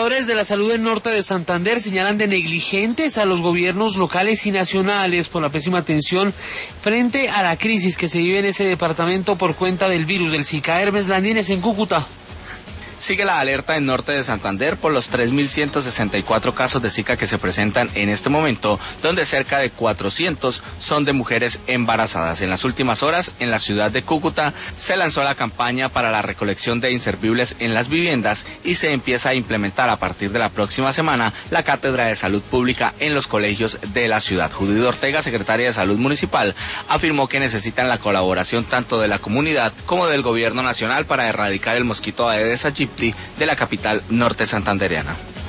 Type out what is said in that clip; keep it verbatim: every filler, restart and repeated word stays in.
trabajadores de la salud del norte de Santander señalan de negligentes a los gobiernos locales y nacionales por la pésima atención frente a la crisis que se vive en ese departamento por cuenta del virus del Zika. Hermes Landines en Cúcuta. Sigue la alerta en norte de Santander por los tres mil ciento sesenta y cuatro casos de Zika que se presentan en este momento, donde cerca de cuatrocientos son de mujeres embarazadas. En las últimas horas, en la ciudad de Cúcuta, se lanzó la campaña para la recolección de inservibles en las viviendas y se empieza a implementar a partir de la próxima semana la Cátedra de Salud Pública en los colegios de la ciudad. Judith Ortega, secretaria de Salud Municipal, afirmó que necesitan la colaboración tanto de la comunidad como del gobierno nacional para erradicar el mosquito Aedes aegypti de la capital norte santandereana.